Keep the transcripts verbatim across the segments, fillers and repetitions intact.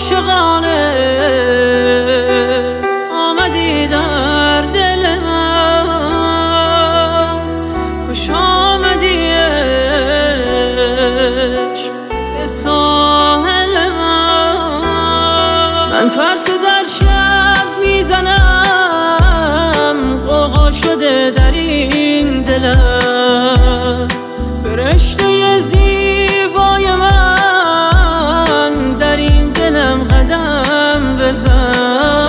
عاشقانه آمدی در دل من، خوش آمدی عشق به ساحل من. من پس در شب میزنم، غوغا شده در این دلم، فرشته زیبای من در این دلم قدم بزن.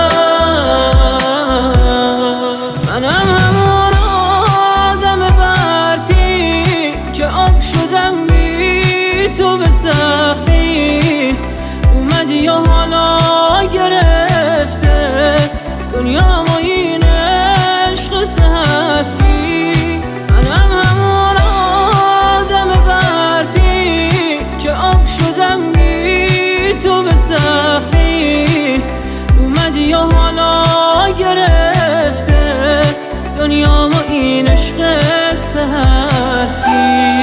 منم همون آدم برفی که آب شدم بی تو به سختی، اومدی و حالا گرفته دنیا ما این عشق سختی. منم همون آدم برفی که آب شدم بی تو به سختی، اومدی و حالا گرفته دنیا ما این عشق سختی.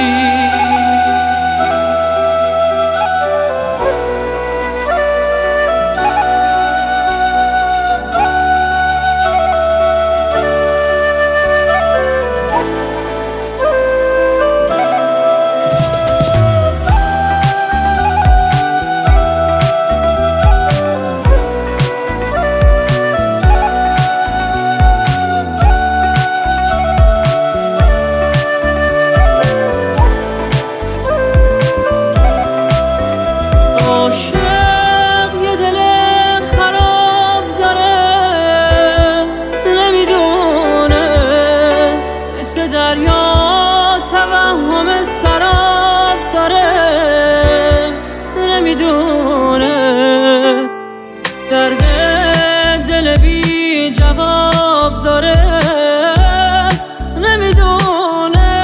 مثل دریا توهم سراب داره، نمیدونه درد دل بی جواب داره، نمیدونه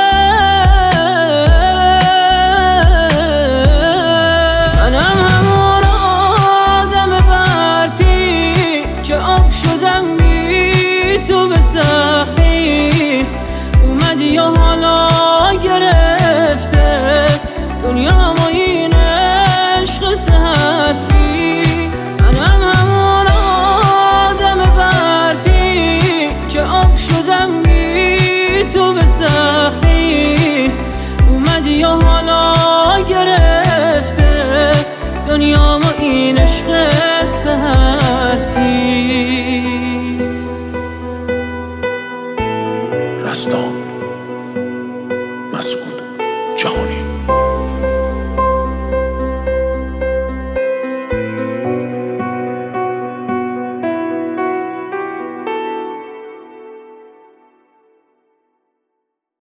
منم همون آدم برفی که آب شدم بی تو به سختی، اومدی و حالا گرفته دنیا ما این عشق سختی. منم همون آدم برفی که آب شدم بی تو به سختی، اومدی و حالا گرفته دنیا ما این عشق سختی. رستان مسعود جهانی.